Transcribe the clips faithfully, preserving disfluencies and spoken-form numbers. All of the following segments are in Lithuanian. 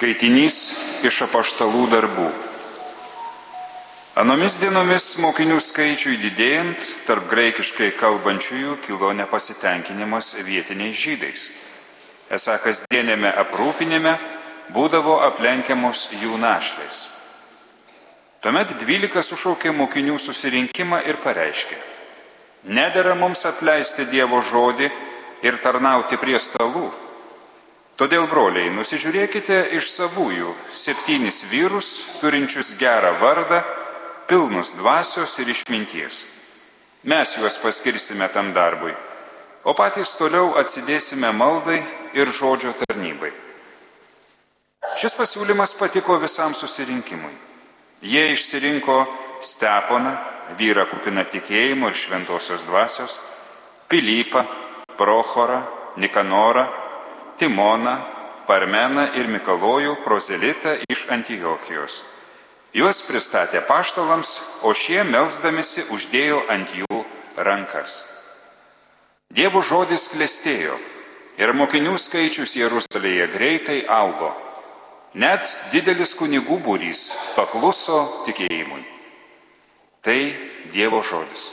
Skaitinys iš apaštalų darbų. Anomis dienomis mokinių skaičiui didėjant, tarp graikiškai kalbančiųjų kilo nepasitenkinimas vietiniais žydais. Esą kasdienėme aprūpinime būdavo aplenkiamos jų našlės. Tuomet dvylika sušaukė mokinių susirinkimą ir pareiškė: nedera mums apleisti Dievo žodį ir tarnauti prie stalų. Todėl, broliai, nusižiūrėkite iš savųjų septynis vyrus, turinčius gerą vardą, pilnus dvasios ir išminties. Mes juos paskirsime tam darbui, o patys toliau atsidėsime maldai ir žodžio tarnybai. Šis pasiūlymas patiko visam susirinkimui. Jie išsirinko Steponą, vyrą kupiną tikėjimo ir šventosios dvasios, Pilypą, Prochorą, Nikanorą, Timoną, Parmeną ir Mikalojų, prozelitą iš Antiochijos. Juos pristatė apaštalams, o šie melsdamisi uždėjo ant jų rankas. Dievo žodis klestėjo ir mokinių skaičius Jeruzalėje greitai augo. Net didelis kunigų būrys pakluso tikėjimui. Tai Dievo žodis.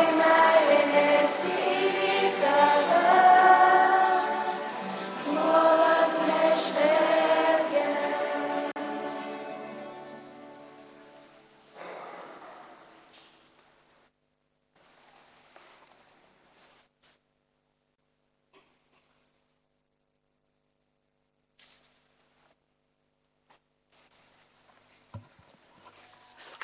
More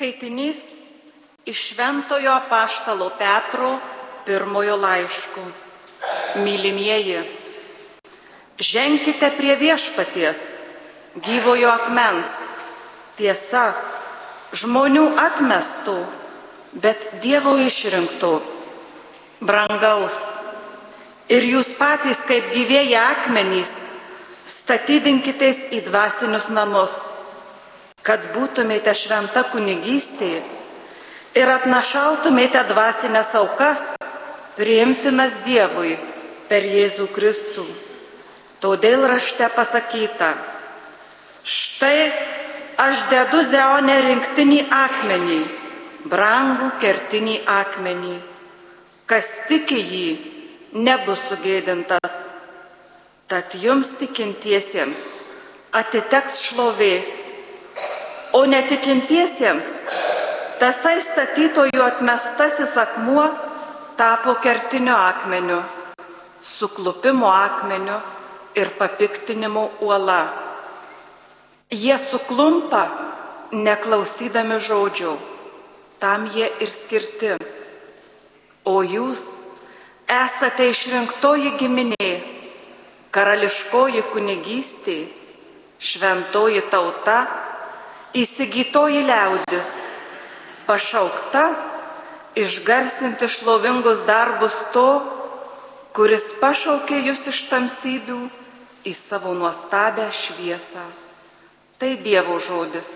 Skaitinys iš Šventojo apaštalo Petro pirmojo laiško. Mylimieji, ženkite prie Viešpaties, gyvojo akmens, tiesa, žmonių atmestų, bet Dievo išrinktų, brangaus. Ir jūs patys, kaip gyvieji akmenys, statydinkitės į dvasinius namus, kad būtumėte šventa kunigystė ir atnašautumėte dvasinės aukas, priimtinas Dievui per Jėzų Kristų. Todėl rašte pasakyta: štai aš dedu Zione rinktinį akmenį, brangų kertinį akmenį. Kas tiki jį, nebus sugėdintas. Tad jums tikintiesiems atiteks šlovė, o netikintiesiems tasai statytojų atmestasis akmuo tapo kertiniu akmeniu, suklupimo akmeniu ir papiktinimo uola. Jie suklumpa, neklausydami žodžių, tam jie ir skirti. O jūs esate išrinktoji giminė, karališkoji kunigystė, šventoji tauta, įsigytoji liaudis, pašaukta išgarsinti šlovingus darbus to, kuris pašaukė jūs iš tamsybių į savo nuostabią šviesą. Tai Dievo žodis.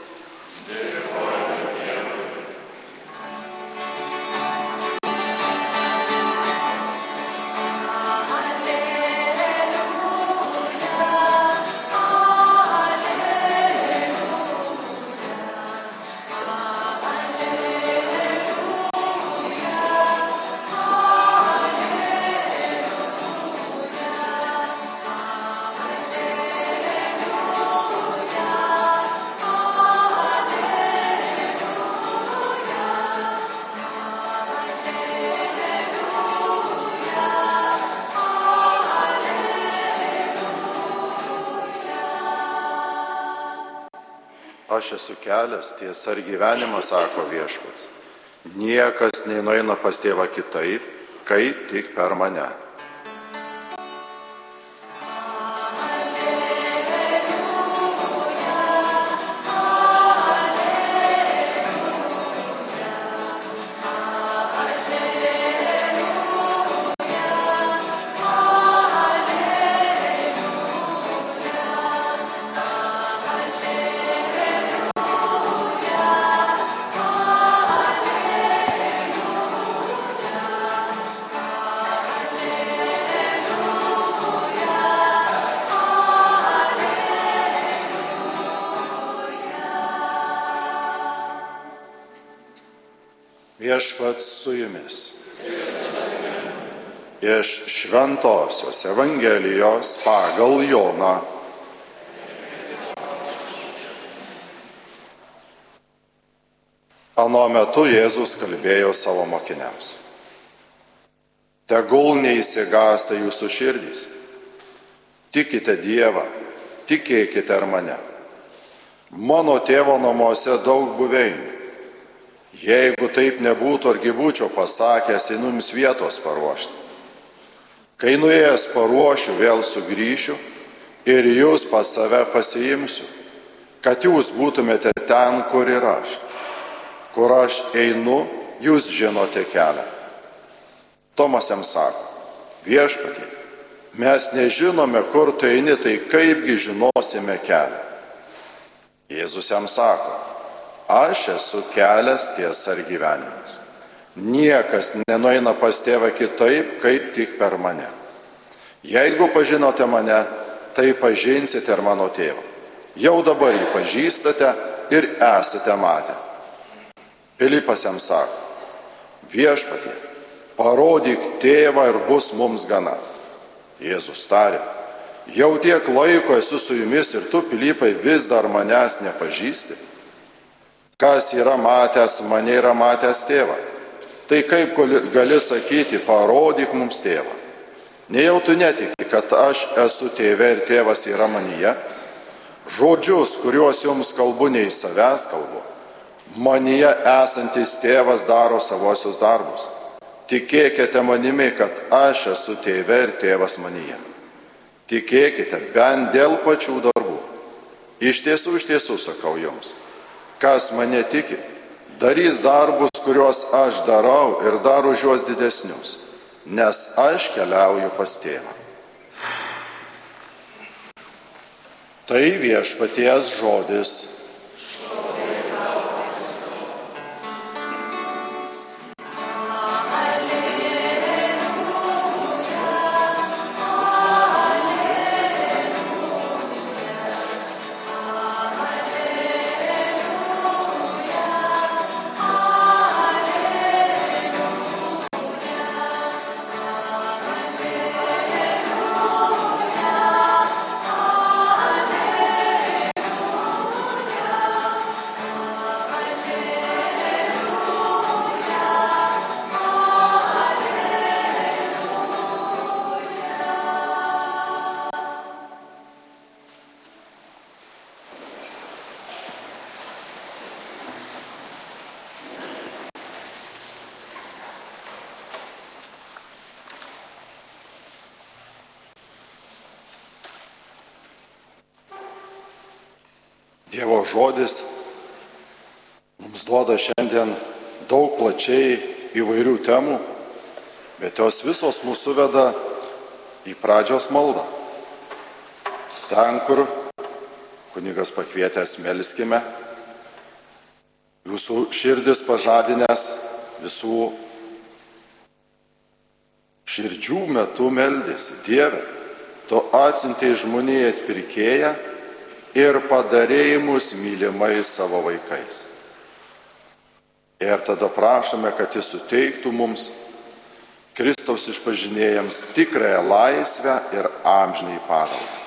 Aš esu kelias, tiesa ir gyvenimas, sako Viešpats. Niekas nenueina pas Tėvą kitaip, kaip tik per mane. Viešpats su jumis. Iš Šventosios Evangelijos pagal Joną. Anuo metu Jėzus kalbėjo savo mokiniams: tegul neįsigąsta jūsų širdys. Tikite Dievą, tikėkite ir mane. Mano Tėvo namuose daug buveinių. Jeigu taip nebūtų, argi būčiau pasakęs, einu jums vietos paruošti. Kai nuėjęs paruošiu, vėl sugrįšiu ir jūs pas save pasiimsiu, kad jūs būtumėte ten, kur ir aš. Kur aš einu, jūs žinote kelią. Tomas jam sako: Viešpatie, mes nežinome, kur tu eini, tai kaipgi žinosime kelią. Jėzus jam sako: aš esu kelias, tiesa ir gyvenimas. Niekas nenueina pas Tėvą kitaip, kaip tik per mane. Jeigu pažinote mane, tai pažinsite ir mano Tėvą. Jau dabar jį pažįstate ir esate matę. Pilypas jam sako: Viešpatie, parodyk Tėvą ir bus mums gana. Jėzus tarė: jau tiek laiko esu su jumis ir tu, Pilypai, vis dar manęs nepažįsti. Kas yra matęs mane, yra matęs Tėvą. Tai kaip gali sakyti, parodyk mums Tėvą? Nejau tu netiki, kad aš esu Tėve ir Tėvas yra manyje? Žodžius, kuriuos jums kalbu, ne iš savęs kalbu. Manyje esantis tėvas daro savosius darbus. Tikėkite manimi, kad aš esu tėve ir tėvas manyje. Tikėkite bent dėl pačių darbų. Iš tiesų, iš tiesų sakau jums, kas mane tiki, darys darbus, kuriuos aš darau ir dar už juos didesnius, nes aš keliauju pas tėvą. Tai viešpaties žodis. Dievo žodis mums duoda šiandien daug plačiai įvairių temų, bet jos visos mūsų veda į pradžios maldą. Ten, kur kunigas pakvietęs melskime, jūsų širdis pažadinęs visų širdžių metu meldėsi. Dieve, tu atsiuntei žmonijai atpirkėją ir padarėjai mus mylimais savo vaikais. Ir tada prašome, kad jis suteiktų mums, Kristaus išpažinėjams, tikrąją laisvę ir amžinąjį pažadą.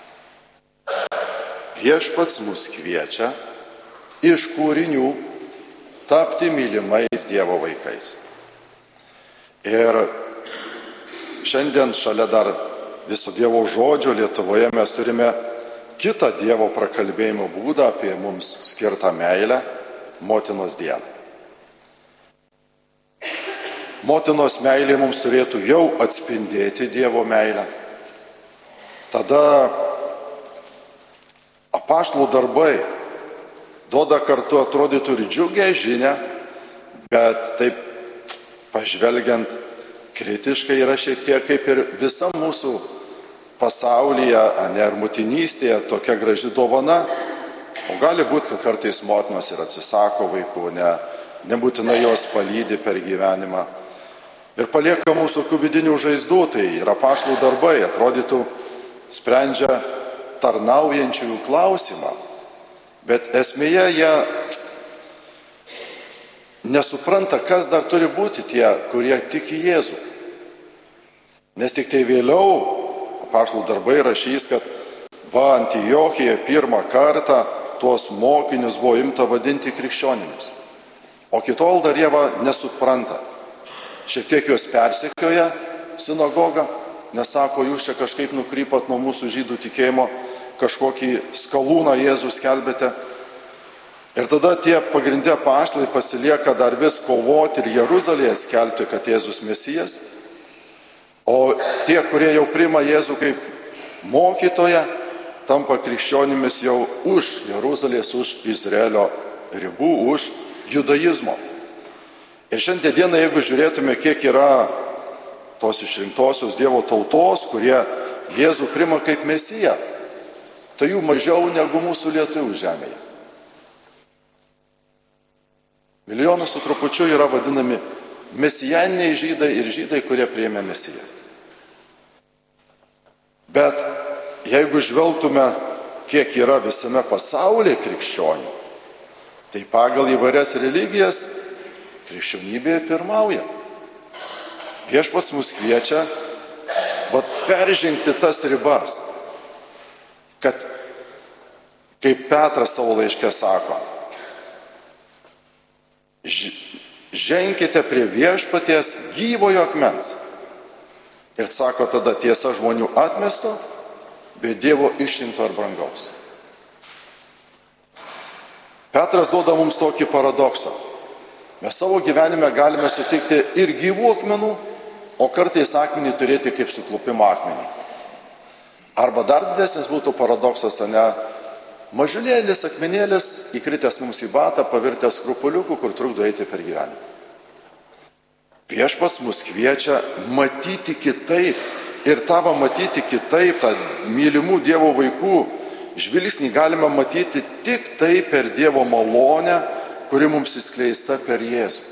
Viešpats mus kviečia iš kūrinių tapti mylimais Dievo vaikais. Ir šiandien šalia dar viso Dievo žodžio Lietuvoje mes turime kitą Dievo prakalbėjimo būdą apie mums skirtą meilę – motinos dieną. Motinos meilė mums turėtų jau atspindėti Dievo meilę. Tada apaštalų darbai duoda kartu atrodytų ir džiugią žinią, bet taip pažvelgiant kritiškai yra šiek tiek kaip ir visa mūsų pasaulyje, ne, ar motinystėje tokia graži dovana, o gali būti, kad kartais motinos ir atsisako vaikų, ne, nebūtinai jos palydi per gyvenimą. Ir palieka mūsų tokių vidinių žaizdų, tai yra apaštalų darbai, atrodytų, sprendžia tarnaujančiųjų klausimą, bet esmėje jie nesupranta, kas dar turi būti tie, kurie tiki Jėzų. Nes tik tai vėliau apaštalų darbai rašys, kad va Antiochijoje pirmą kartą tuos mokinius buvo imta vadinti krikščionimis. O kitol dar jie va nesupranta. Šiek tiek juos persekioja sinagoga, nes sako, jūs čia kažkaip nukrypat nuo mūsų žydų tikėjimo, kažkokį skalūną Jėzų skelbėte. Ir tada tie pagrindė apaštalai pasilieka dar vis kovoti ir Jeruzalėje skelbti, kad Jėzus Mesijas. O tie, kurie jau priima Jėzų kaip mokytoją, tampa krikščionimis jau už Jeruzalės, už Izraelio ribų, už judaizmo. Ir šiandien dieną, jeigu žiūrėtume, kiek yra tos išrinktosios Dievo tautos, kurie Jėzų priima kaip Mesiją, tai jų mažiau negu mūsų lietuvių žemėje. Milijonas su trupučiu yra vadinami mesijaniniai žydai ir žydai, kurie priėmė Mesiją. Bet jeigu žvelgtume, kiek yra visame pasaulyje krikščionių, tai pagal įvairias religijas krikščionybėje pirmauja. Viešpats mus kviečia vat, peržengti tas ribas, kad, kaip Petras savo laiške sako, ženkite prie viešpaties gyvojo akmens. Ir sako tada tiesa žmonių atmesto, bet Dievo išrinkto ir brangaus. Petras duoda mums tokį paradoksą. Mes savo gyvenime galime sutikti ir gyvų akmenų, o kartais akmenį turėti kaip suklupimo akmenį. Arba dar didesnis būtų paradoksas, ne? Mažulėlis akmenėlis įkritęs mums į batą, pavirtęs skrupuliukų, kur trukdo eiti per gyvenimą. Viešpats mus kviečia matyti kitaip ir tavo matyti kitaip, tą mylimų Dievo vaikų žvilgsnį galime matyti tik tai per Dievo malonę, kuri mums įskleista per Jėzų.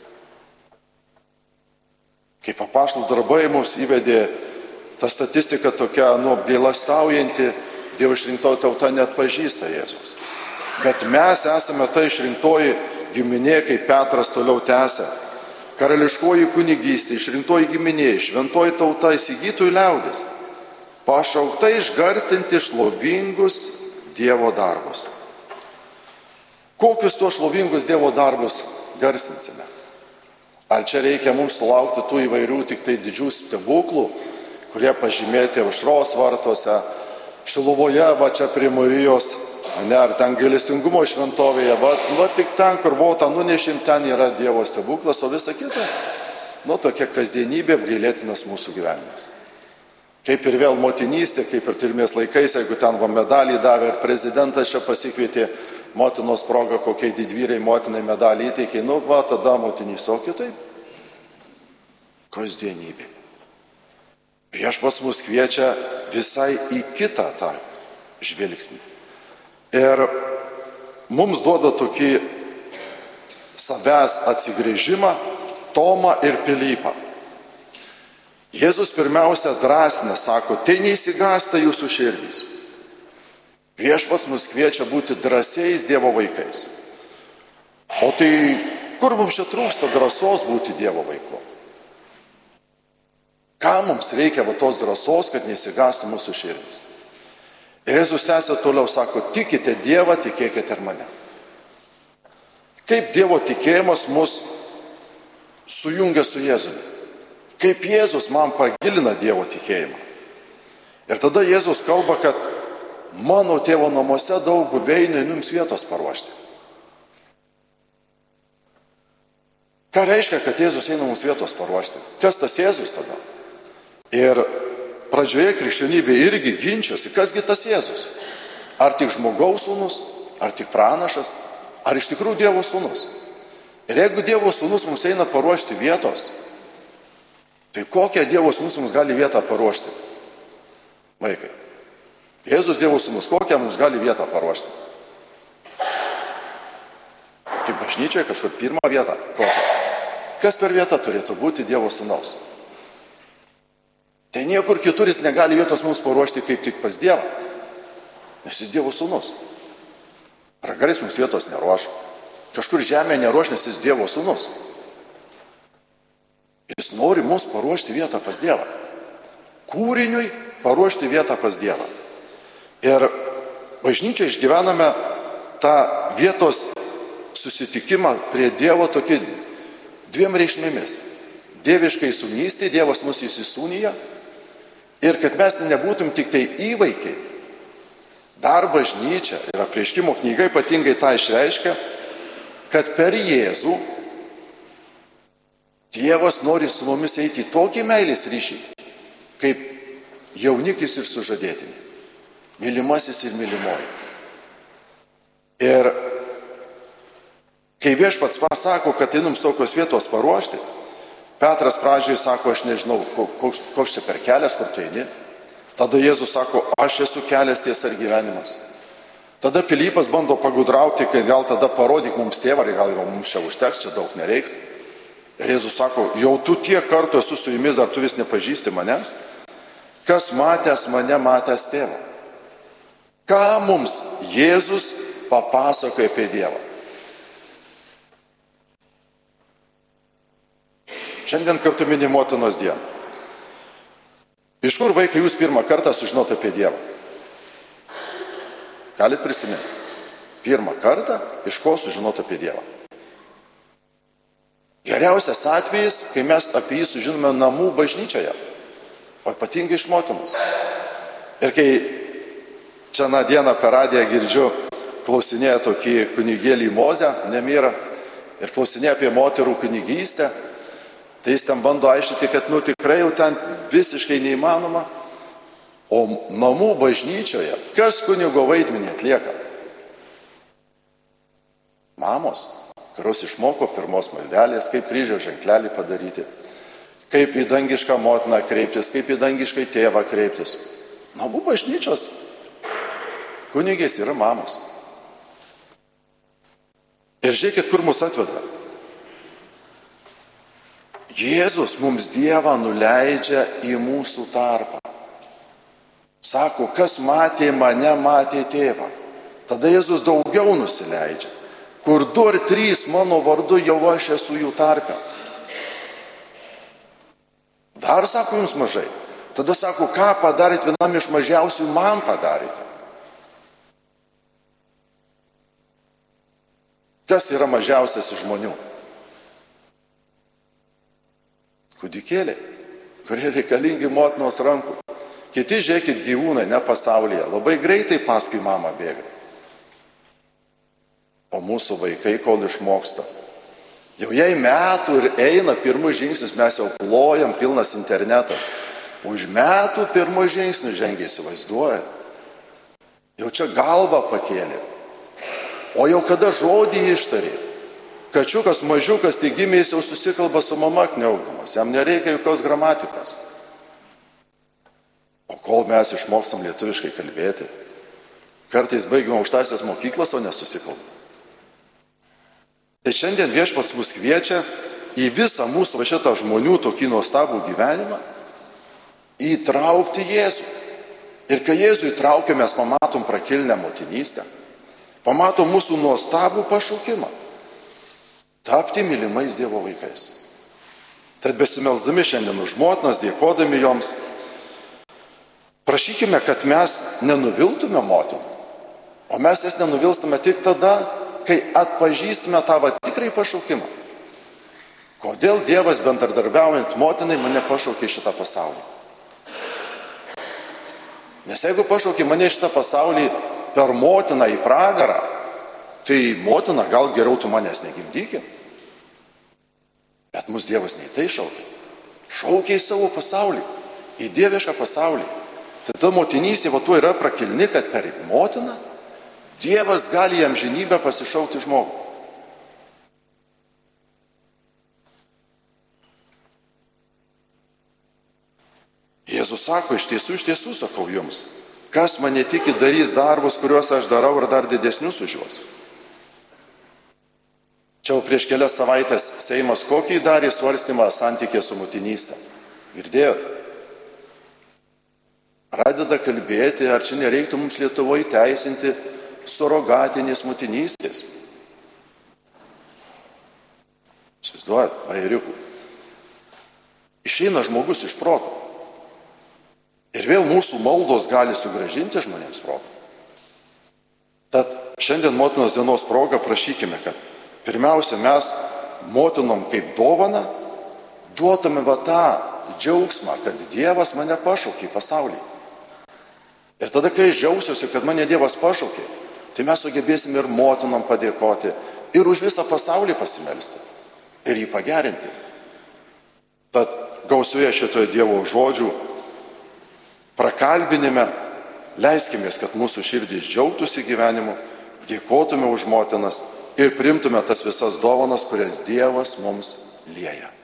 Kaip apaštalų darbai mums įvedė ta statistika tokia, nu, apgailestaujanti, Dievo išrinktoji tauta net pažįsta Jėzus. Bet mes esame ta išrinktoji giminė, kaip Petras toliau tęsia. Karališkoji kunigystė, išrinktoji giminė, šventoji tauta, įsigytojų liaudis, pašaukta išgarsinti šlovingus Dievo darbus. Kokius tuos šlovingus Dievo darbus garsinsime? Ar čia reikia mums sulaukti tų įvairių tik tai didžių stebuklų, kurie pažymėti aušros vartuose, Šiluvoje, va čia prie Marijos, ne, ar ten gailestingumo šventovėje, va, va tik ten, kur votą nunešim, ten yra Dievo stebuklas, o visa kita, nu, tokia kasdienybė, apgailėtinas mūsų gyvenimas. Kaip ir vėl motinystė, kaip ir Tilmės laikais, jeigu ten va medalį davė ir prezidentas čia pasikvietė motinos proga, kokiai didvyrai motinai medalį įteikė, nu, va, tada motinys, o kitaip. Kasdienybė. Viešpats mus kviečia visai į kitą tą žvilgsnį. Ir mums duoda tokį savęs atsigręžimą Tomą ir Pilypą. Jėzus pirmiausia drąsina, sako, tai neįsigąsta jūsų širdys. Viešpats mus kviečia būti drąsiais Dievo vaikais. O tai kur mums čia trūksta drąsos būti Dievo vaiku? Ką mums reikia va tos drąsos, kad neįsigastų mūsų širdis? Ir Jėzus tęsia toliau, sako, tikite Dievą, tikėkite ir mane. Kaip Dievo tikėjimas mus sujungia su Jėzumi? Kaip Jėzus man pagilina Dievo tikėjimą? Ir tada Jėzus kalba, kad mano tėvo namuose daug buveinių, jums vietos paruošti. Ką reiškia, kad Jėzus eina mums vietos paruošti? Kas tas Jėzus tada? Ir pradžioje krikščionybė irgi ginčiosi, kasgi tas Jėzus? Ar tik žmogaus sūnus, ar tik pranašas, ar iš tikrųjų Dievo sūnus? Ir jeigu Dievo sūnus mums eina paruošti vietos, tai kokią Dievo sūnus mums gali vietą paruošti? Vaikai, Jėzus Dievo sūnus, kokią mums gali vietą paruošti? Tai bažnyčioje kažkur pirmą vietą. Kokią? Kas per vietą turėtų būti Dievo sūnaus? Tai niekur kitur jis negali vietos mums paruošti kaip tik pas Dievą, nes jis Dievo sūnus. Pragarais mums vietos neruoš. Kažkur žemėje neruoš, nes jis Dievo sūnus. Jis nori mums paruošti vietą pas Dievą. Kūriniui paruošti vietą pas Dievą. Ir bažnyčia išgyvename tą vietos susitikimą prie Dievo tokį dviem reikšmėmis. Dieviškai sūnystė, Dievas mus įsisūnija. Ir kad mes nebūtum tik tai įvaikiai, dar bažnyčia ir apreiškimo knyga ypatingai tą išreiškia, kad per Jėzų Dievas nori su mumis eiti į tokį meilės ryšį, kaip jaunikis ir sužadėtinė, mylimasis ir mylimoji. Ir kai Viešpats pasako, kad tai mums tokios vietos paruošti, Petras pradžiai sako, aš nežinau, koks, koks čia per kelias, kur tu eini. Tada Jėzus sako, aš esu kelias, tiesa ir gyvenimas. Tada Pilypas bando pagudrauti, kad gal tada parodyk mums tėvą, ar gal mums čia užteks, čia daug nereiks. Ir Jėzus sako, jau tu tiek kartų esu su jumis, ar tu vis nepažįsti manęs? Kas matęs mane, matęs tėvą? Ką mums Jėzus papasakoja apie Dievą? Šiandien kartu mini motinos dieną. Iš kur, vaikai, jūs pirmą kartą sužinote apie Dievą? Galit prisiminti? Pirmą kartą, iš ko sužinote apie Dievą? Geriausias atvejis, kai mes apie jį sužinome namų bažnyčioje, o ypatingai iš motinos. Ir kai čia na dieną per radiją girdžiu klausinėja tokį kunigėlį Mozę, Nemirą, ir klausinėja apie moterų kunigystę, tai jis ten bando aiškinti, kad nu tikrai jau ten visiškai neįmanoma, o namų bažnyčioje kas kunigo vaidmenį atlieka? Mamos, kurios išmoko pirmos maldelės, kaip kryžiaus ženklelį padaryti, kaip į dangišką motiną kreiptis, kaip į dangišką tėvą kreiptis. Namų bažnyčios kunigės yra mamos. Ir žiūrėkit, kur mus atveda. Jėzus mums Dievą nuleidžia į mūsų tarpą. Sako, kas matė mane, matė tėvą. Tada Jėzus daugiau nusileidžia. Kur du ar trys mano vardu, jau aš esu jų tarpe. Dar sako jums mažai. Tada sako, ką padarėt vienam iš mažiausių, man padarėte. Kas yra mažiausias iš žmonių? Kūdikėliai, kurie reikalingi motinos rankų. Kiti, žiūrėkit, gyvūnai, ne pasaulyje, labai greitai paskui mamą bėga. O mūsų vaikai, kol išmoksta, jau jai metų ir eina pirmus žingsnius, mes jau plojam, pilnas internetas. Už metų pirmus žingsnius žengia, įsivaizduoja. Jau čia galvą pakėlė. O jau kada žodį ištarė, kačiukas mažiukas, tai gimė, jis jau susikalba su mama kniaukdamas, jam nereikia jokios gramatikos. O kol mes išmokstam lietuviškai kalbėti, kartais baigiam aukštąsias mokyklas, o nesusikalbam. Tai šiandien Viešpats mus kviečia į visą mūsų šitą žmonių tokį nuostabų gyvenimą įtraukti Jėzų. Ir kai Jėzų įtraukia, mes pamatom prakilnę motinystę, pamatom mūsų nuostabų pašaukimą tapti mylimais Dievo vaikais. Tad besimelsdami šiandien už motinas, dėkodami joms, prašykime, kad mes nenuviltume motinų, o mes jas nenuvilstume tik tada, kai atpažįstume tą va tikrai pašaukimą. Kodėl Dievas bendradarbiaujant motinai mane pašaukė į šitą pasaulį? Nes jeigu pašaukė mane į šitą pasaulį per motiną į pragarą, tai motina, gal geriau tu manęs negimdyki. Bet mus Dievas ne į tai šaukė. Šaukė į savo pasaulį, į dievišką pasaulį. Tai ta motinystė va tuo yra prakilni, kad per motiną Dievas gali į amžinybę pasišaukti žmogų. Jėzus sako, iš tiesų, iš tiesų sakau jums, kas mane tiki darys darbus, kuriuos aš darau ir dar didesnius už juos. Čia jau prieš kelias savaitės Seimas kokį darė svarstymą santykė su motinystė. Girdėjot? Pradeda kalbėti, ar čia nereiktų mums Lietuvoje teisinti surogatinės motinystės. Įsivaizduojat, bajeriukų. Išeina žmogus iš proto. Ir vėl mūsų maldos gali sugrąžinti žmonėms protą. Tad šiandien motinos dienos proga prašykime, kad pirmiausia mes motinom kaip dovaną duotume va tą džiaugsmą, kad Dievas mane pašaukė į pasaulį. Ir tada, kai aš džiaugsiuosi, kad mane Dievas pašaukė, tai mes sugebėsime ir motinom padėkoti, ir už visą pasaulį pasimelsti, ir jį pagerinti. Tad gausioje šitoje Dievo žodžių prakalbinime leiskimės, kad mūsų širdys džiaugtųsi gyvenimu, dėkotume už motinas ir primtume tas visas dovanas, kurias Dievas mums lieja.